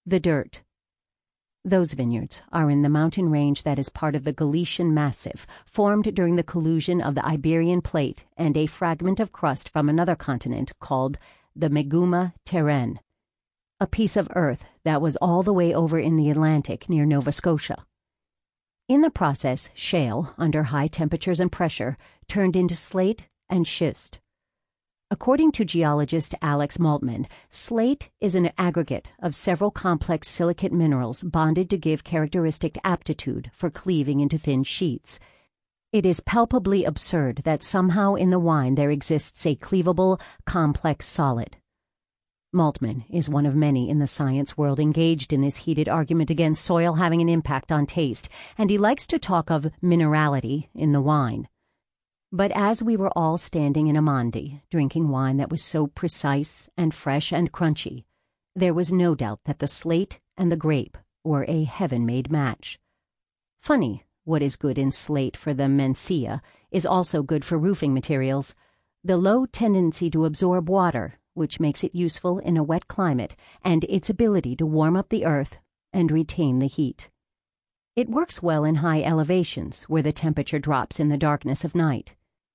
The Dirt. Those vineyards are in the mountain range that is part of the Galician Massif, formed during the collusion of the Iberian Plate and a fragment of crust from another continent called the Meguma Terrene, a piece of earth that was all the way over in the Atlantic near Nova Scotia. In the process, shale, under high temperatures and pressure, turned into slate and schist. According to geologist Alex Maltman, slate is an aggregate of several complex silicate minerals bonded to give characteristic aptitude for cleaving into thin sheets. It is palpably absurd that somehow in the wine there exists a cleavable, complex solid. Maltman is one of many in the science world engaged in this heated argument against soil having an impact on taste, and he likes to talk of minerality in the wine. But as we were all standing in Amandi, drinking wine that was so precise and fresh and crunchy, there was no doubt that the slate and the grape were a heaven-made match. Funny, what is good in slate for the Mencia is also good for roofing materials. The low tendency to absorb water, which makes it useful in a wet climate, and its ability to warm up the earth and retain the heat. It works well in high elevations where the temperature drops in the darkness of night.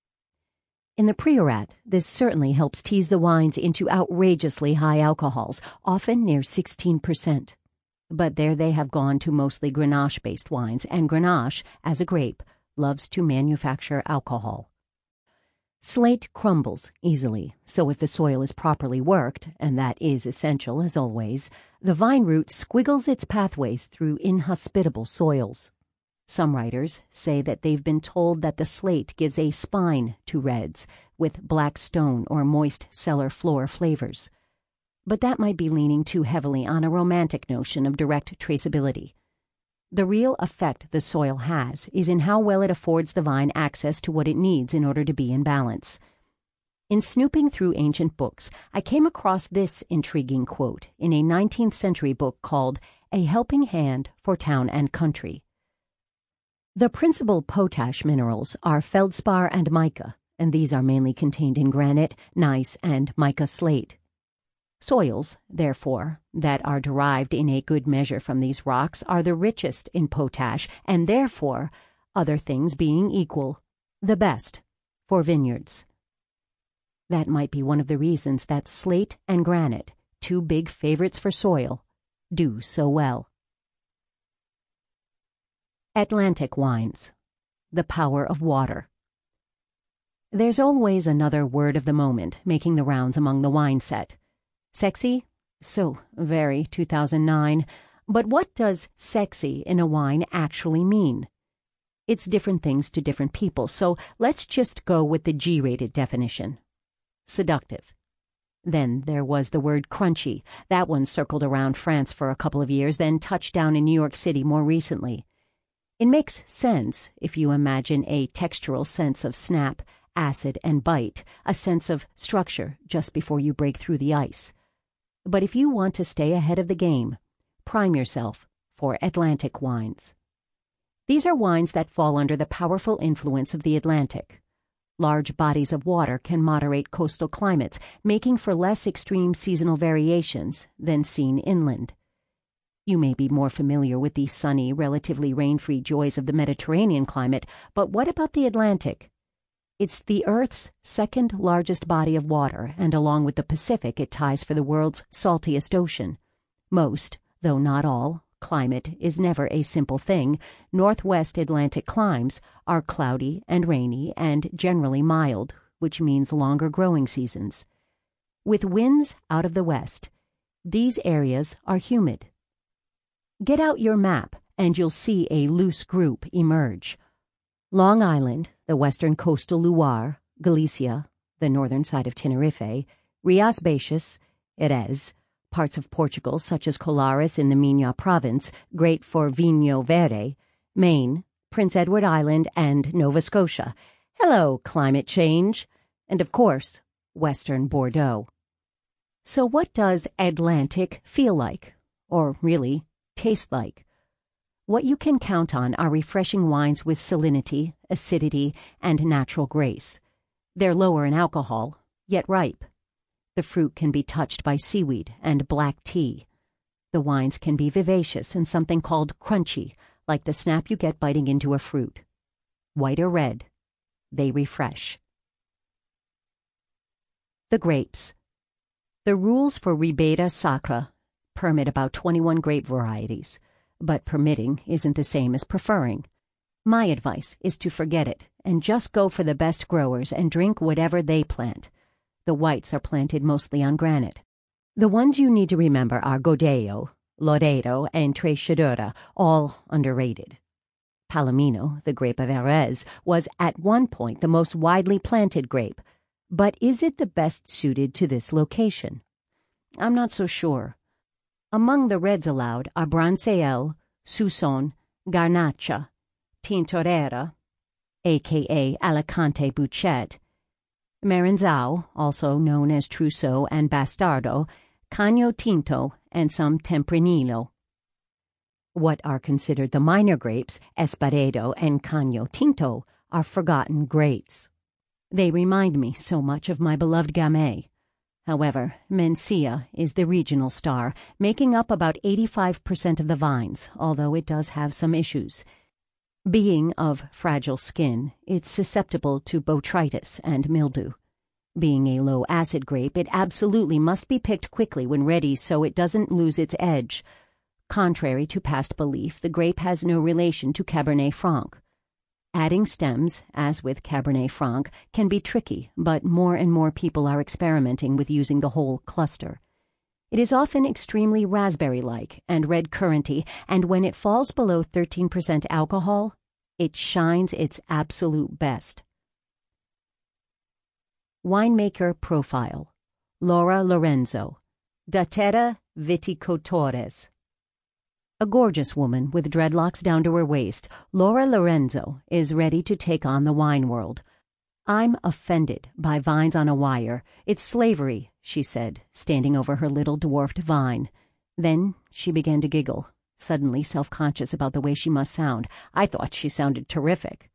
In the Priorat, this certainly helps tease the wines into outrageously high alcohols, often near 16%. But there they have gone to mostly Grenache-based wines, and Grenache, as a grape, loves to manufacture alcohol. Slate crumbles easily, so if the soil is properly worked, and that is essential as always, the vine root squiggles its pathways through inhospitable soils. Some writers say that they've been told that the slate gives a spine to reds, with black stone or moist cellar floor flavors. But that might be leaning too heavily on a romantic notion of direct traceability. The real effect the soil has is in how well it affords the vine access to what it needs in order to be in balance. In snooping through ancient books, I came across this intriguing quote in a 19th century book called A Helping Hand for Town and Country. The principal potash minerals are feldspar and mica, and these are mainly contained in granite, gneiss, and mica slate. Soils, therefore, that are derived in a good measure from these rocks are the richest in potash, and therefore, other things being equal, the best for vineyards. That might be one of the reasons that slate and granite, two big favorites for soil, do so well. Atlantic wines. The power of water. There's always another word of the moment making the rounds among the wine set. Sexy? So very 2009. But what does sexy in a wine actually mean? It's different things to different people, so let's just go with the G-rated definition. Seductive. Then there was the word crunchy. That one circled around France for a couple of years, then touched down in New York City more recently. It makes sense if you imagine a textural sense of snap, acid, and bite, a sense of structure just before you break through the ice. But if you want to stay ahead of the game, prime yourself for Atlantic wines. These are wines that fall under the powerful influence of the Atlantic. Large bodies of water can moderate coastal climates, making for less extreme seasonal variations than seen inland. You may be more familiar with the sunny, relatively rain-free joys of the Mediterranean climate, but what about the Atlantic? It's the Earth's second largest body of water, and along with the Pacific it ties for the world's saltiest ocean. Most, though not all, climate is never a simple thing. Northwest Atlantic climes are cloudy and rainy and generally mild, which means longer growing seasons. With winds out of the west, these areas are humid. Get out your map, and you'll see a loose group emerge. Long Island, the western coastal Loire, Galicia, the northern side of Tenerife, Rias Baixas, Jerez, parts of Portugal such as Colares in the Miño province, great for Vinho Verde, Maine, Prince Edward Island, and Nova Scotia. Hello, climate change. And of course, western Bordeaux. So what does Atlantic feel like? Or really, taste like? What you can count on are refreshing wines with salinity, acidity, and natural grace. They're lower in alcohol, yet ripe. The fruit can be touched by seaweed and black tea. The wines can be vivacious and something called crunchy, like the snap you get biting into a fruit. White or red, they refresh. The grapes. The rules for Ribera Sacra permit about 21 grape varieties, but permitting isn't the same as preferring. My advice is to forget it and just go for the best growers and drink whatever they plant. The whites are planted mostly on granite. The ones you need to remember are Godello, Loreto, and Treixadora, all underrated. Palomino, the grape of Jerez, was at one point the most widely planted grape, but is it the best suited to this location? I'm not so sure. Among the reds allowed are Brancel, Sousson, Garnacha, Tintorera, a.k.a. Alicante Bouchet, Maranzao, also known as Trousseau and Bastardo, Caño Tinto, and some Tempranillo. What are considered the minor grapes, Esparedo and Caño Tinto, are forgotten greats. They remind me so much of my beloved Gamay. However, Mencia is the regional star, making up about 85% of the vines, although it does have some issues. Being of fragile skin, it's susceptible to botrytis and mildew. Being a low-acid grape, it absolutely must be picked quickly when ready so it doesn't lose its edge. Contrary to past belief, the grape has no relation to Cabernet Franc. Adding stems, as with Cabernet Franc, can be tricky, but more and more people are experimenting with using the whole cluster. It is often extremely raspberry-like and red curranty, and when it falls below 13% alcohol, it shines its absolute best. Winemaker Profile. Laura Lorenzo, Datera Viticultores. A gorgeous woman with dreadlocks down to her waist, Laura Lorenzo is ready to take on the wine world. "I'm offended by vines on a wire. It's slavery," she said, standing over her little dwarfed vine. Then she began to giggle, suddenly self-conscious about the way she must sound. I thought she sounded terrific.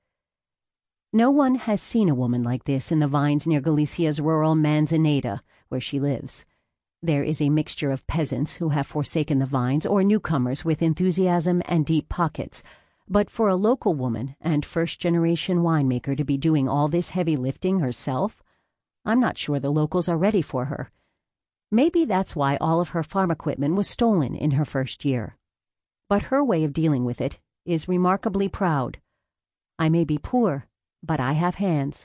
No one has seen a woman like this in the vines near Galicia's rural Manzaneda, where she lives. There is a mixture of peasants who have forsaken the vines or newcomers with enthusiasm and deep pockets. But for a local woman and first-generation winemaker to be doing all this heavy lifting herself, I'm not sure the locals are ready for her. Maybe that's why all of her farm equipment was stolen in her first year. But her way of dealing with it is remarkably proud. "I may be poor, but I have hands."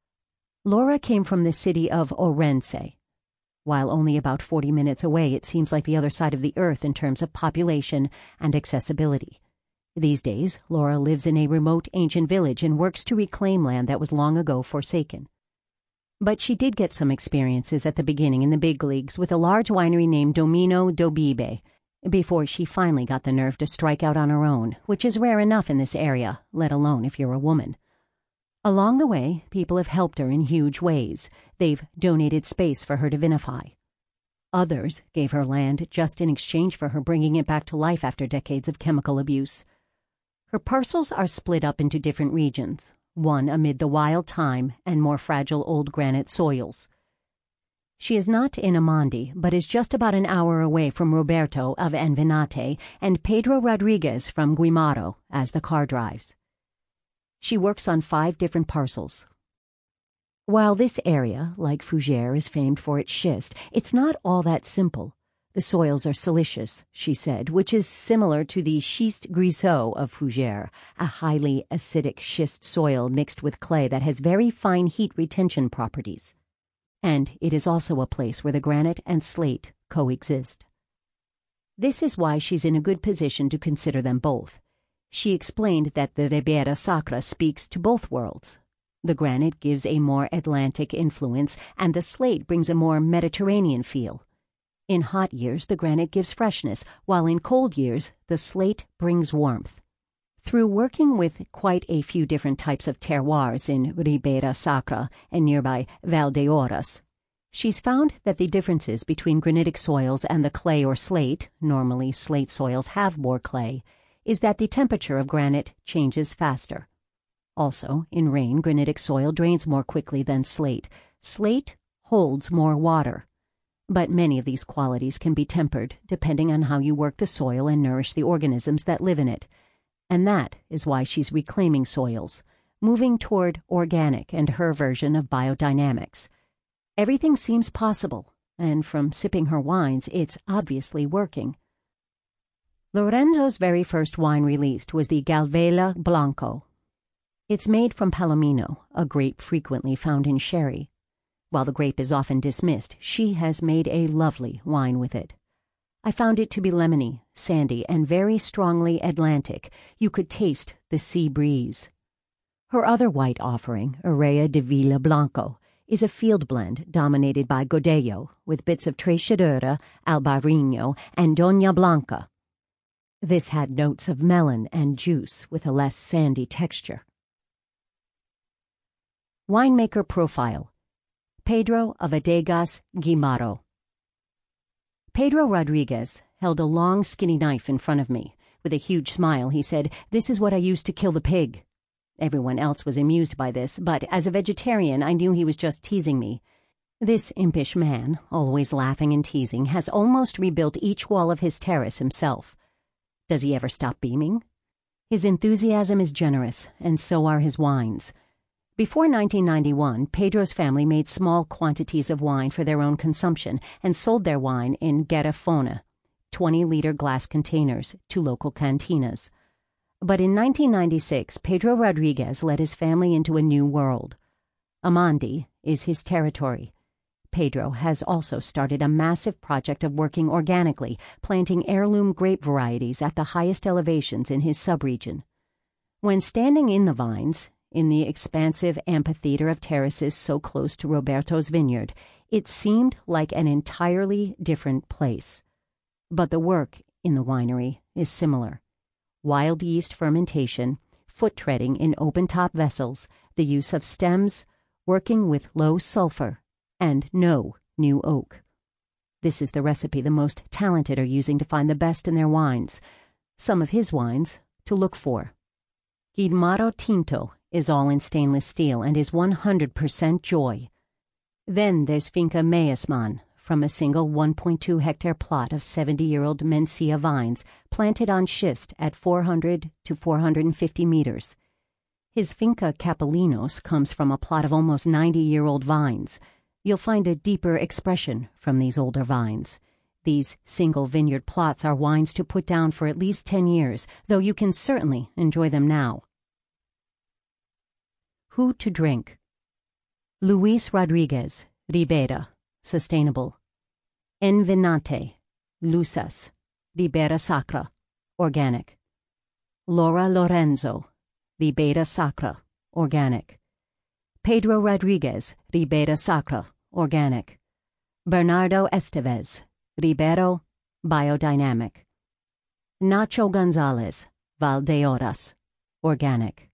Laura came from the city of Orense. While only about 40 minutes away, it seems like the other side of the earth in terms of population and accessibility. These days, Laura lives in a remote ancient village and works to reclaim land that was long ago forsaken. But she did get some experiences at the beginning in the big leagues with a large winery named Domino Dobibe, before she finally got the nerve to strike out on her own, which is rare enough in this area, let alone if you're a woman. Along the way, people have helped her in huge ways. They've donated space for her to vinify. Others gave her land just in exchange for her bringing it back to life after decades of chemical abuse. Her parcels are split up into different regions, one amid the wild thyme and more fragile old granite soils. She is not in Amandi, but is just about an hour away from Roberto of Envenate and Pedro Rodriguez from Guimaro as the car drives. She works on 5 different parcels. While this area, like Fougères, is famed for its schist, it's not all that simple. The soils are silicious, she said, which is similar to the schiste griseux of Fougères, a highly acidic schist soil mixed with clay that has very fine heat retention properties. And it is also a place where the granite and slate coexist. This is why she's in a good position to consider them both. She explained that the Ribera Sacra speaks to both worlds. The granite gives a more Atlantic influence, and the slate brings a more Mediterranean feel. In hot years, the granite gives freshness, while in cold years, the slate brings warmth. Through working with quite a few different types of terroirs in Ribera Sacra and nearby Valdeorras, she's found that the differences between granitic soils and the clay or slate, normally slate soils have more clay, is that the temperature of granite changes faster. Also, in rain, granitic soil drains more quickly than slate. Slate holds more water. But many of these qualities can be tempered depending on how you work the soil and nourish the organisms that live in it. And that is why she's reclaiming soils, moving toward organic and her version of biodynamics. Everything seems possible, and from sipping her wines, it's obviously working. Lorenzo's very first wine released was the Galvela Blanco. It's made from Palomino, a grape frequently found in sherry. While the grape is often dismissed, she has made a lovely wine with it. I found it to be lemony, sandy, and very strongly Atlantic. You could taste the sea breeze. Her other white offering, Araya de Villa Blanco, is a field blend dominated by Godello, with bits of Treixadura, Albarino, and Doña Blanca. This had notes of melon and juice with a less sandy texture. Winemaker Profile: Pedro of Adegas Guimaro. Pedro Rodriguez held a long, skinny knife in front of me. With a huge smile, he said, "This is what I used to kill the pig." Everyone else was amused by this, but as a vegetarian, I knew he was just teasing me. This impish man, always laughing and teasing, has almost rebuilt each wall of his terrace himself. Does he ever stop beaming? His enthusiasm is generous, and so are his wines. Before 1991, Pedro's family made small quantities of wine for their own consumption and sold their wine in garrafona, 20-liter glass containers, to local cantinas. But in 1996, Pedro Rodriguez led his family into a new world. Amandi is his territory. Pedro has also started a massive project of working organically, planting heirloom grape varieties at the highest elevations in his subregion. When standing in the vines, in the expansive amphitheater of terraces so close to Roberto's vineyard, it seemed like an entirely different place. But the work in the winery is similar. Wild yeast fermentation, foot treading in open-top vessels, the use of stems, working with low sulfur, and no new oak. This is the recipe the most talented are using to find the best in their wines. Some of his wines to look for. Guimaro Tinto is all in stainless steel and is 100% joy. Then there's Finca Mayasman, from a single 1.2-hectare plot of 70-year-old Mencia vines planted on schist at 400 to 450 meters. His Finca Capelinos comes from a plot of almost 90-year-old vines. You'll find a deeper expression from these older vines. These single vineyard plots are wines to put down for at least 10 years, though you can certainly enjoy them now. Who to drink: Luis Rodriguez, Ribera, sustainable. Envinate, Lusas, Ribera Sacra, organic. Laura Lorenzo, Ribera Sacra, organic. Pedro Rodriguez, Ribera Sacra, organic. Bernardo Estevez, Ribero, biodynamic. Nacho Gonzalez, Valdeorras, organic.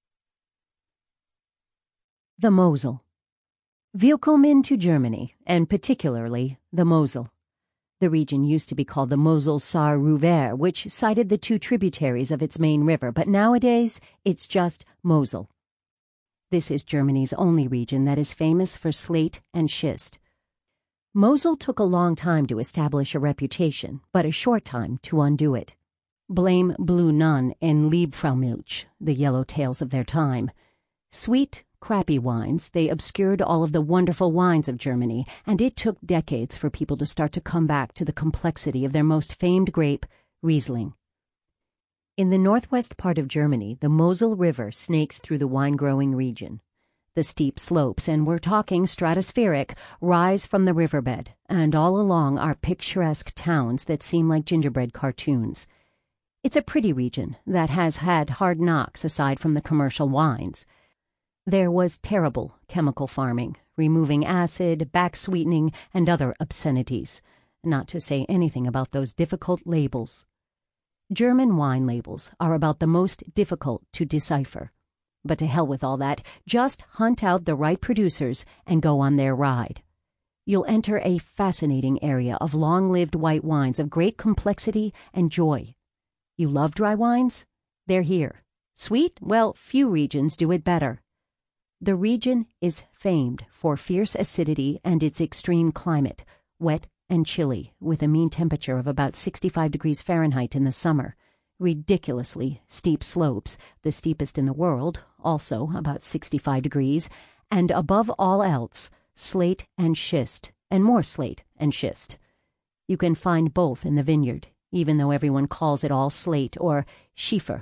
The Mosel. Willkommen to Germany, and particularly the Mosel. The region used to be called the Mosel-Saar-Ruwer, which cited the two tributaries of its main river, but nowadays it's just Mosel. This is Germany's only region that is famous for slate and schist. Mosel took a long time to establish a reputation, but a short time to undo it. Blame Blue Nun and Liebfraumilch, the yellow tails of their time. Sweet, crappy wines, they obscured all of the wonderful wines of Germany, and it took decades for people to start to come back to the complexity of their most famed grape, Riesling. In the northwest part of Germany, the Mosel River snakes through the wine-growing region. The steep slopes, and we're talking stratospheric, rise from the riverbed, and all along are picturesque towns that seem like gingerbread cartoons. It's a pretty region that has had hard knocks aside from the commercial wines. There was terrible chemical farming, removing acid, back-sweetening, and other obscenities, not to say anything about those difficult labels. German wine labels are about the most difficult to decipher. But to hell with all that, just hunt out the right producers and go on their ride. You'll enter a fascinating area of long-lived white wines of great complexity and joy. You love dry wines? They're here. Sweet? Well, few regions do it better. The region is famed for fierce acidity and its extreme climate, wet and chilly, with a mean temperature of about 65 degrees Fahrenheit in the summer. Ridiculously steep slopes, the steepest in the world, also about 65 degrees, and above all else, slate and schist, and more slate and schist. You can find both in the vineyard, even though everyone calls it all slate or schiefer.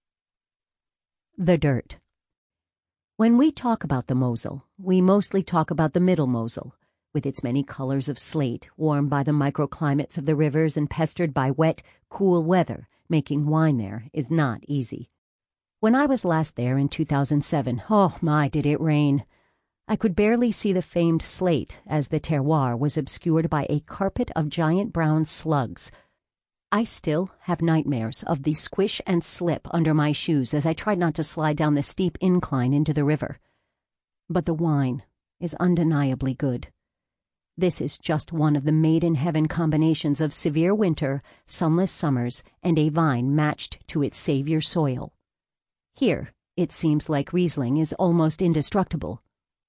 The dirt. When we talk about the Mosel, we mostly talk about the Middle Mosel, with its many colors of slate, warmed by the microclimates of the rivers and pestered by wet, cool weather. Making wine there is not easy. When I was last there in 2007, oh my, did it rain! I could barely see the famed slate as the terroir was obscured by a carpet of giant brown slugs. I still have nightmares of the squish and slip under my shoes as I tried not to slide down the steep incline into the river. But the wine is undeniably good. This is just one of the made-in-heaven combinations of severe winter, sunless summers, and a vine matched to its savior soil. Here, it seems like Riesling is almost indestructible.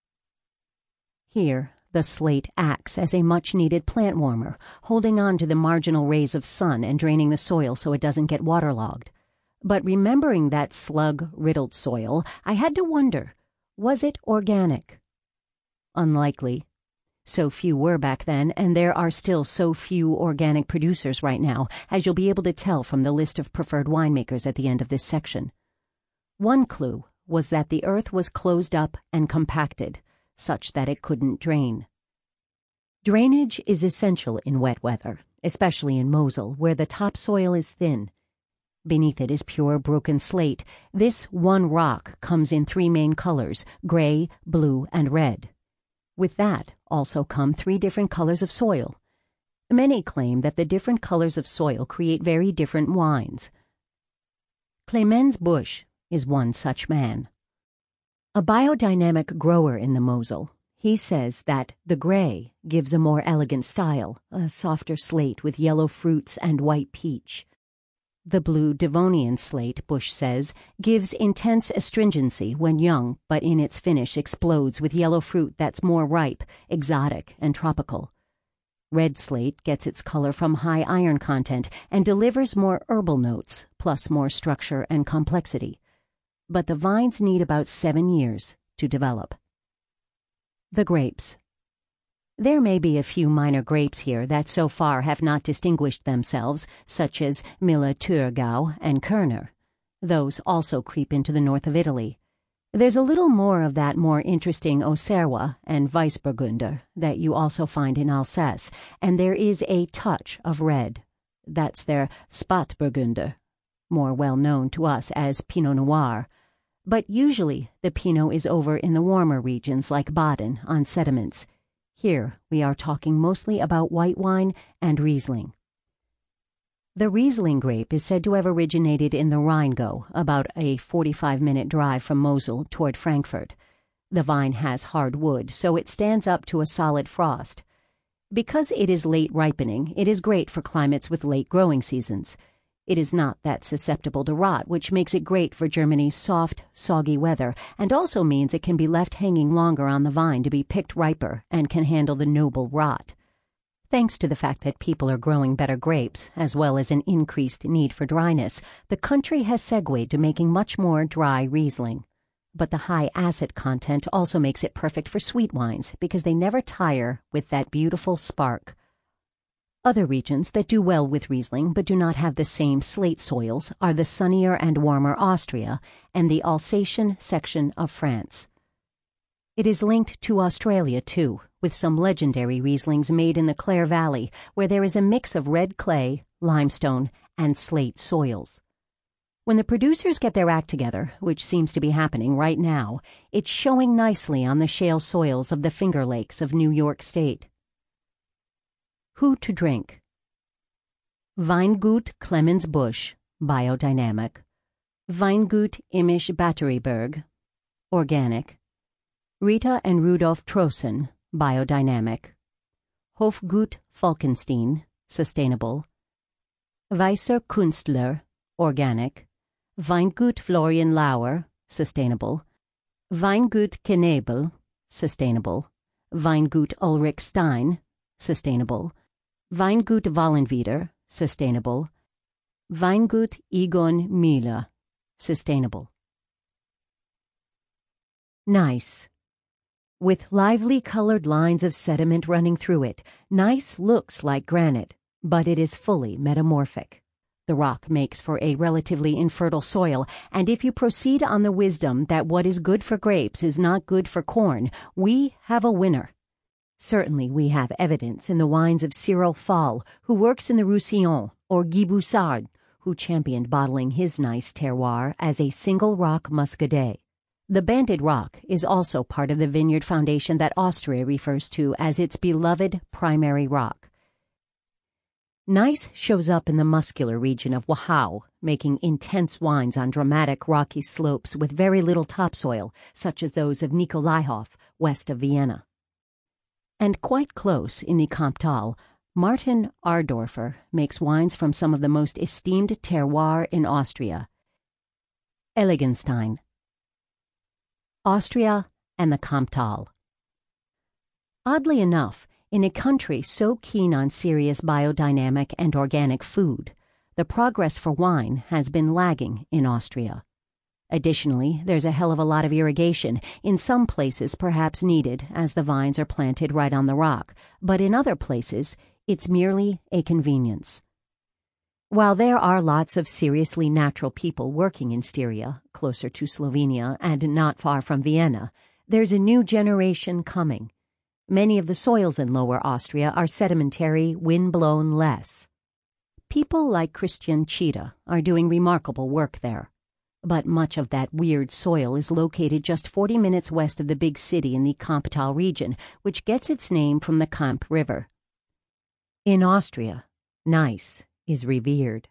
Here, the slate acts as a much-needed plant warmer, holding on to the marginal rays of sun and draining the soil so it doesn't get waterlogged. But remembering that slug-riddled soil, I had to wonder, was it organic? Unlikely. So few were back then, and there are still so few organic producers right now, as you'll be able to tell from the list of preferred winemakers at the end of this section. One clue was that the earth was closed up and compacted, such that it couldn't drain. Drainage is essential in wet weather, especially in Mosel, where the topsoil is thin. Beneath it is pure broken slate. This one rock comes in three main colors, gray, blue, and red. With that also come three different colors of soil. Many claim that the different colors of soil create very different wines. Clemens Busch is one such man. A biodynamic grower in the Mosel, he says that the gray gives a more elegant style, a softer slate with yellow fruits and white peach. The blue Devonian slate, Busch says, gives intense astringency when young, but in its finish explodes with yellow fruit that's more ripe, exotic, and tropical. Red slate gets its color from high iron content and delivers more herbal notes, plus more structure and complexity. But the vines need about 7 years to develop. The grapes. There may be a few minor grapes here that so far have not distinguished themselves, such as Mille Thurgau and Kerner. Those also creep into the north of Italy. There's a little more of that more interesting Auxerrois and Weissburgunder that you also find in Alsace, and there is a touch of red. That's their Spätburgunder, more well known to us as Pinot Noir. But usually the Pinot is over in the warmer regions like Baden on sediments. Here we are talking mostly about white wine and Riesling. The Riesling grape is said to have originated in the Rheingau, about a 45-minute drive from Mosel toward Frankfurt. The vine has hard wood, so it stands up to a solid frost. Because it is late ripening, it is great for climates with late growing seasons. It is not that susceptible to rot, which makes it great for Germany's soft, soggy weather, and also means it can be left hanging longer on the vine to be picked riper and can handle the noble rot. Thanks to the fact that people are growing better grapes, as well as an increased need for dryness, the country has segued to making much more dry Riesling. But the high acid content also makes it perfect for sweet wines, because they never tire with that beautiful spark. Other regions that do well with Riesling but do not have the same slate soils are the sunnier and warmer Austria and the Alsatian section of France. It is linked to Australia, too, with some legendary Rieslings made in the Clare Valley, where there is a mix of red clay, limestone, and slate soils. When the producers get their act together, which seems to be happening right now, it's showing nicely on the shale soils of the Finger Lakes of New York State. Who to drink? Weingut Clemens Busch, biodynamic. Weingut Imisch Batterieberg, organic. Rita and Rudolf Trossen, biodynamic. Hofgut Falkenstein, sustainable. Weißer Künstler, organic. Weingut Florian Lauer, sustainable. Weingut Knebel, sustainable. Weingut Ulrich Stein, sustainable. Weingut Wallenwieder, sustainable. Weingut Egon Müller, sustainable. Gneiss. With lively colored lines of sediment running through it, gneiss looks like granite, but it is fully metamorphic. The rock makes for a relatively infertile soil, and if you proceed on the wisdom that what is good for grapes is not good for corn, we have a winner. Certainly we have evidence in the wines of Cyril Fall, who works in the Roussillon, or Guy Boussard, who championed bottling his gneiss terroir as a single rock muscadet. The banded rock is also part of the vineyard foundation that Austria refers to as its beloved primary rock. Gneiss shows up in the muscular region of Wachau, making intense wines on dramatic rocky slopes with very little topsoil, such as those of Nikolaihof, west of Vienna. And quite close in the Kamptal, Martin Arndorfer makes wines from some of the most esteemed terroir in Austria, Ellgenstein. Austria and the Kamptal. Oddly enough, in a country so keen on serious biodynamic and organic food, the progress for wine has been lagging in Austria. Additionally, there's a hell of a lot of irrigation, in some places perhaps needed as the vines are planted right on the rock, but in other places it's merely a convenience. While there are lots of seriously natural people working in Styria, closer to Slovenia and not far from Vienna, there's a new generation coming. Many of the soils in Lower Austria are sedimentary, wind-blown less. People like Christian Chita are doing remarkable work there. But much of that weird soil is located just 40 minutes west of the big city in the Kamptal region, which gets its name from the Kamp River. In Austria, gneiss is revered.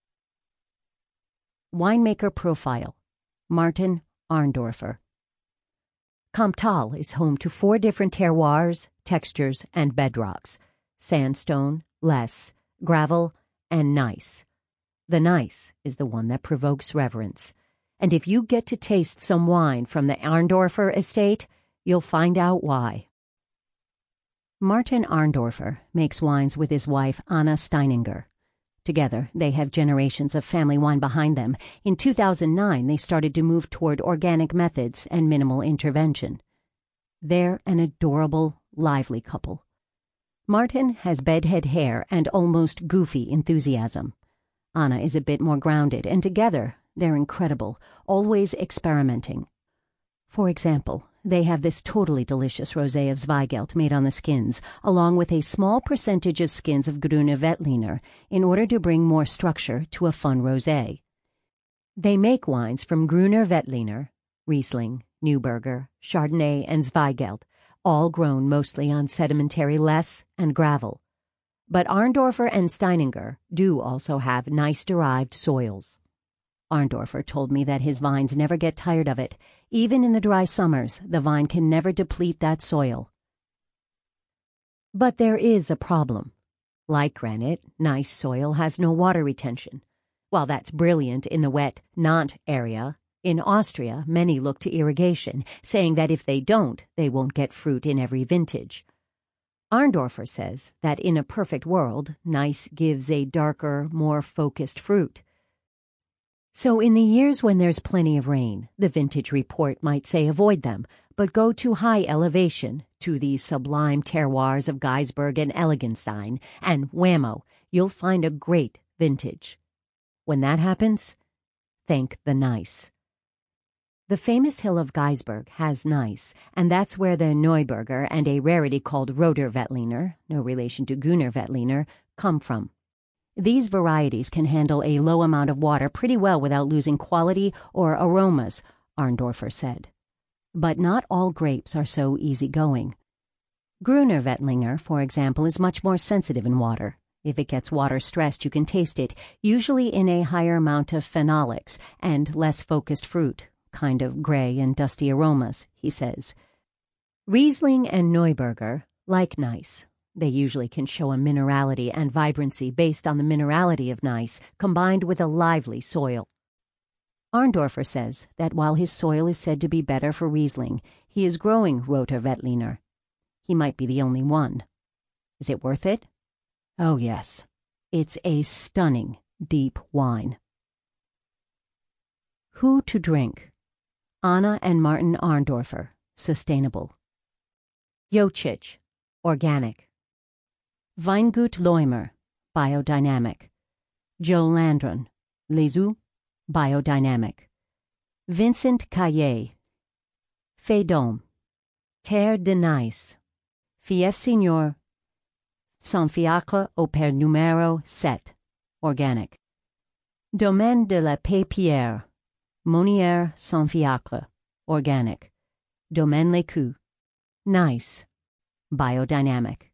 Winemaker profile: Martin Arndorfer. Kamptal is home to 4 different terroirs, textures, and bedrocks: sandstone, less, gravel, and gneiss. The gneiss is the one that provokes reverence, and if you get to taste some wine from the Arndorfer estate, you'll find out why. Martin Arndorfer makes wines with his wife Anna Steininger. Together, they have generations of family wine behind them. In 2009, they started to move toward organic methods and minimal intervention. They're an adorable, lively couple. Martin has bedhead hair and almost goofy enthusiasm. Anna is a bit more grounded, and together, they're incredible, always experimenting. For example, they have this totally delicious rosé of Zweigelt made on the skins, along with a small percentage of skins of Grüner Veltliner, in order to bring more structure to a fun rosé. They make wines from Grüner Veltliner, Riesling, Neuburger, Chardonnay, and Zweigelt, all grown mostly on sedimentary less and gravel. But Arndorfer and Steininger do also have gneiss-derived soils. Arndorfer told me that his vines never get tired of it. Even in the dry summers, the vine can never deplete that soil. But there is a problem. Like granite, gneiss soil has no water retention. While that's brilliant in the wet Nantes area, in Austria many look to irrigation, saying that if they don't, they won't get fruit in every vintage. Arndorfer says that in a perfect world, gneiss gives a darker, more focused fruit. So in the years when there's plenty of rain, the vintage report might say avoid them, but go to high elevation, to the sublime terroirs of Geisberg and Ellgenstein, and whammo, you'll find a great vintage. When that happens, thank the gneiss. The famous hill of Geisberg has gneiss, and that's where the Neuburger and a rarity called Roter Veltliner, no relation to Grüner Veltliner, come from. These varieties can handle a low amount of water pretty well without losing quality or aromas, Arndorfer said. But not all grapes are so easygoing. Grüner Veltliner, for example, is much more sensitive in water. If it gets water stressed, you can taste it, usually in a higher amount of phenolics and less focused fruit, kind of gray and dusty aromas, he says. Riesling and Neuburger, like gneiss. They usually can show a minerality and vibrancy based on the minerality of gneiss combined with a lively soil. Arndorfer says that while his soil is said to be better for Riesling, he is growing Roter Veltliner. He might be the only one. Is it worth it? Oh, yes. It's a stunning, deep wine. Who to drink? Anna and Martin Arndorfer, sustainable. Jocic, organic. Weingut Leumer, biodynamic. Joe Landron, Les Eaux, biodynamic. Vincent Caillé, Fédome, Terre de Nice, Fief Signor, Saint-Fiacre au Père numéro 7, organic. Domaine de la Pépierre, Monière Saint-Fiacre, organic. Domaine Lécu, Nice, biodynamic.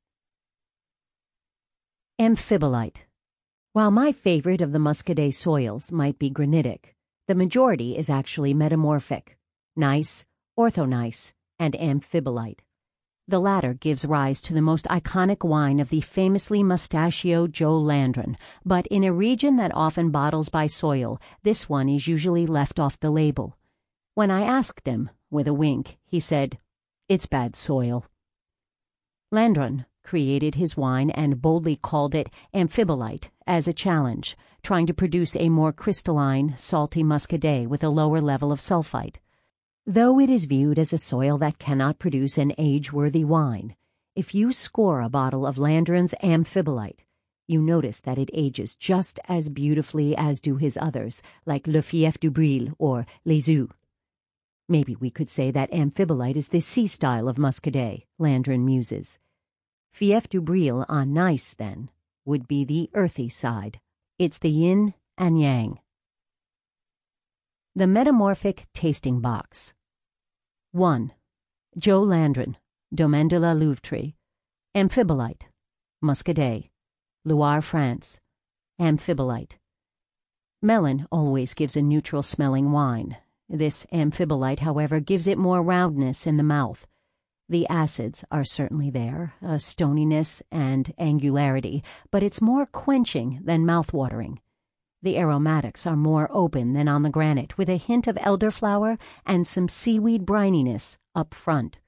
Amphibolite. While my favorite of the Muscadet soils might be granitic, the majority is actually metamorphic, gneiss, orthogneiss, and amphibolite. The latter gives rise to the most iconic wine of the famously mustachioed Joe Landron, but in a region that often bottles by soil, this one is usually left off the label. When I asked him, with a wink, he said, "It's bad soil." Landron created his wine and boldly called it amphibolite as a challenge, trying to produce a more crystalline, salty muscadet with a lower level of sulfite. Though it is viewed as a soil that cannot produce an age-worthy wine, if you score a bottle of Landron's amphibolite, you notice that it ages just as beautifully as do his others, like Le Fief du Bril or Les Eaux. Maybe we could say that amphibolite is the sea style of muscadet, Landron muses. Fief du Bril on Nice, then, would be the earthy side. It's the yin and yang. The Metamorphic Tasting Box. 1. Joe Landron, Domaine de la Louveterie. Amphibolite, Muscadet, Loire, France. Amphibolite. Melon always gives a neutral-smelling wine. This amphibolite, however, gives it more roundness in the mouth. The acids are certainly there, a stoniness and angularity, but it's more quenching than mouth-watering. The aromatics are more open than on the granite, with a hint of elderflower and some seaweed brininess up front.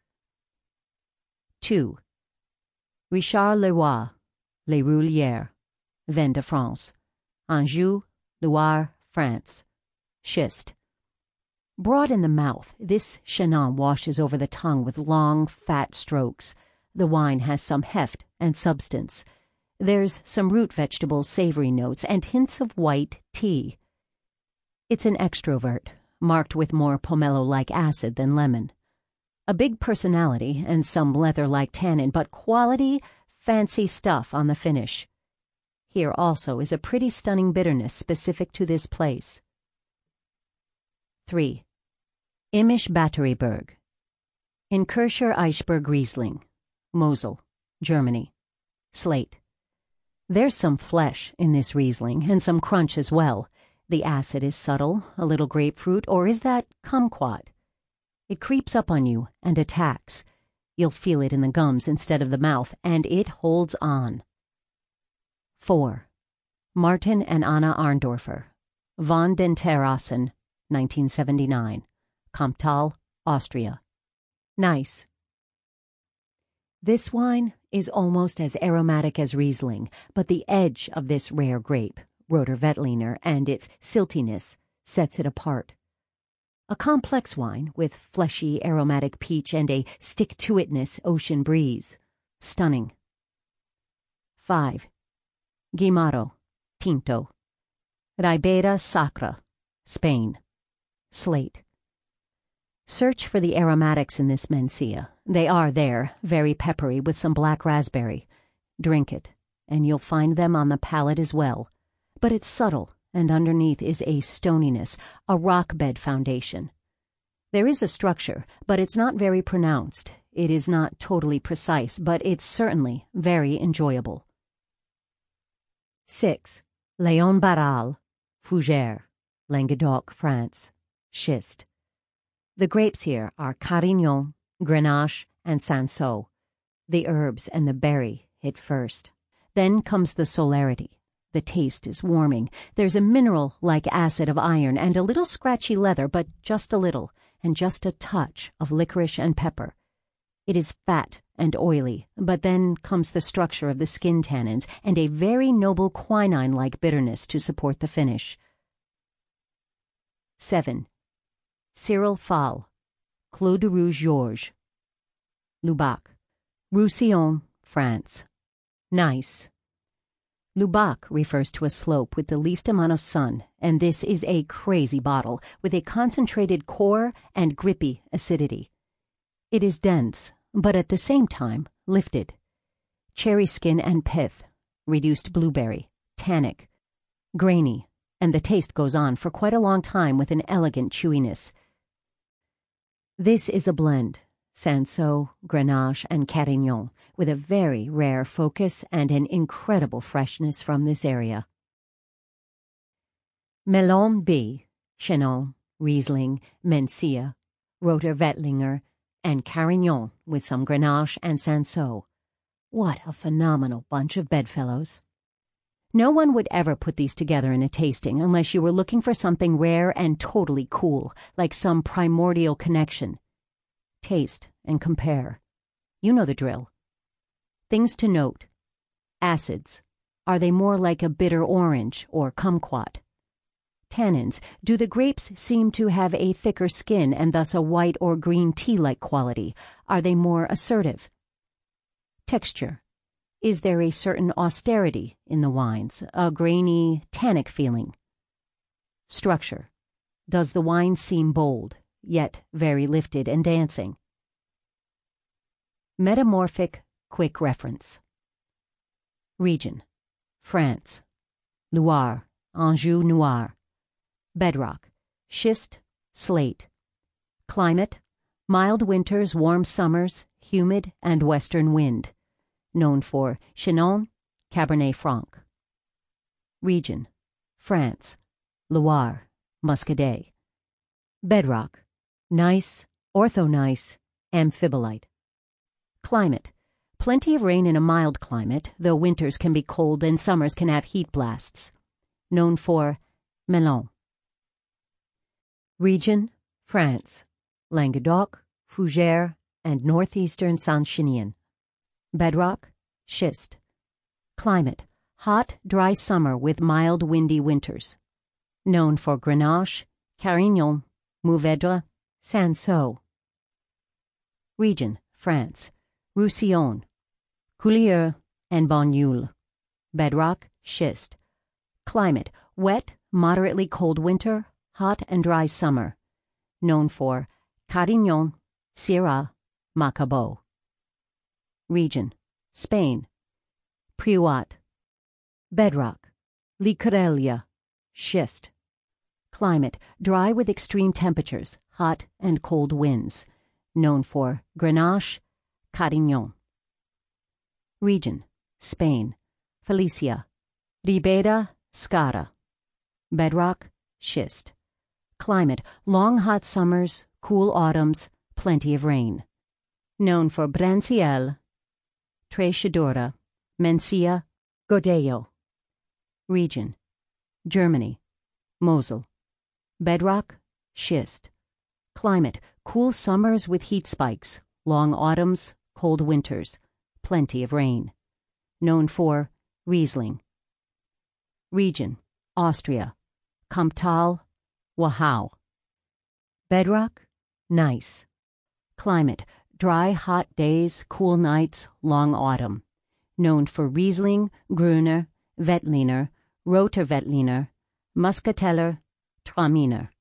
2. Richard Leroy, Les Roulières, Vin de France. Anjou, Loire, France. Schist. Broad in the mouth, this Chenin washes over the tongue with long, fat strokes. The wine has some heft and substance. There's some root vegetable savory notes and hints of white tea. It's an extrovert, marked with more pomelo-like acid than lemon. A big personality and some leather-like tannin, but quality, fancy stuff on the finish. Here also is a pretty stunning bitterness specific to this place. 3. Imisch Batterieberg. In Kirscher Eichberg Riesling, Mosel, Germany. Slate. There's some flesh in this Riesling and some crunch as well. The acid is subtle, a little grapefruit, or is that kumquat? It creeps up on you and attacks. You'll feel it in the gums instead of the mouth, and it holds on. 4. Martin and Anna Arndorfer. Von den Terrassen, 1979. Kamptal, Austria. Nice. This wine is almost as aromatic as Riesling, but the edge of this rare grape, Roter Veltliner, and its siltiness sets it apart. A complex wine with fleshy aromatic peach and a stick-to-itness ocean breeze. Stunning. 5. Guimaro, Tinto. Ribera Sacra, Spain. Slate. Search for the aromatics in this Mencia. They are there, very peppery with some black raspberry. Drink it, and you'll find them on the palate as well. But it's subtle, and underneath is a stoniness, a rock bed foundation. There is a structure, but it's not very pronounced. It is not totally precise, but it's certainly very enjoyable. 6. Léon Barral, Fougères, Languedoc, France. Schist. The grapes here are Carignan, Grenache, and Cinsault. The herbs and the berry hit first. Then comes the solarity. The taste is warming. There's a mineral-like acid of iron and a little scratchy leather, but just a little, and just a touch of licorice and pepper. It is fat and oily, but then comes the structure of the skin tannins and a very noble quinine-like bitterness to support the finish. 7. Cyril Fall, Clos de Rouge Georges, Lubac, Roussillon, France. Nice. Lubac refers to a slope with the least amount of sun, and this is a crazy bottle with a concentrated core and grippy acidity. It is dense, but at the same time lifted. Cherry skin and pith, reduced blueberry, tannic, grainy, and the taste goes on for quite a long time with an elegant chewiness. This is a blend, Cinsault, Grenache, and Carignan, with a very rare focus and an incredible freshness from this area. Melon B, Chenin, Riesling, Mencia, Roter Veltliner, and Carignan with some Grenache and Cinsault. What a phenomenal bunch of bedfellows. No one would ever put these together in a tasting unless you were looking for something rare and totally cool, like some primordial connection. Taste and compare. You know the drill. Things to note. Acids. Are they more like a bitter orange or kumquat? Tannins. Do the grapes seem to have a thicker skin and thus a white or green tea-like quality? Are they more assertive? Texture. Is there a certain austerity in the wines, a grainy, tannic feeling? Structure. Does the wine seem bold, yet very lifted and dancing? Metamorphic quick reference. Region. France. Loire, Anjou Noir. Bedrock. Schist, slate. Climate. Mild winters, warm summers, humid and western wind. Known for Chenin, Cabernet Franc. Region. France. Loire, Muscadet. Bedrock. Gneiss, orthogneiss, amphibolite. Climate. Plenty of rain in a mild climate, though winters can be cold and summers can have heat blasts. Known for Melon. Region. France. Languedoc, Fougères, and northeastern Saint-Chinian. Bedrock. Schist. Climate. Hot, dry summer with mild, windy winters. Known for Grenache, Carignan, Mourvedre, Cinsault. Region. France. Roussillon, Coulieu, and Banyuls. Bedrock. Schist. Climate. Wet, moderately cold winter, hot and dry summer. Known for Carignan, Syrah, Macabau. Region. Spain. Priuat. Bedrock. Licorella. Schist. Climate. Dry with extreme temperatures, hot and cold winds. Known for Grenache, Carignan. Region. Spain. Felicia. Ribera, Skara. Bedrock. Schist. Climate. Long hot summers, cool autumns, plenty of rain. Known for Branciel, Trechadura, Mencia, Godello. Region. Germany. Mosel. Bedrock. Schist. Climate. Cool summers with heat spikes, long autumns, cold winters, plenty of rain. Known for Riesling. Region. Austria. Kamptal, Wachau. Bedrock. Gneiss. Climate. Dry, hot days, cool nights, long autumn. Known for Riesling, Grüner, Veltliner, Roter Veltliner, Muscateller, Traminer.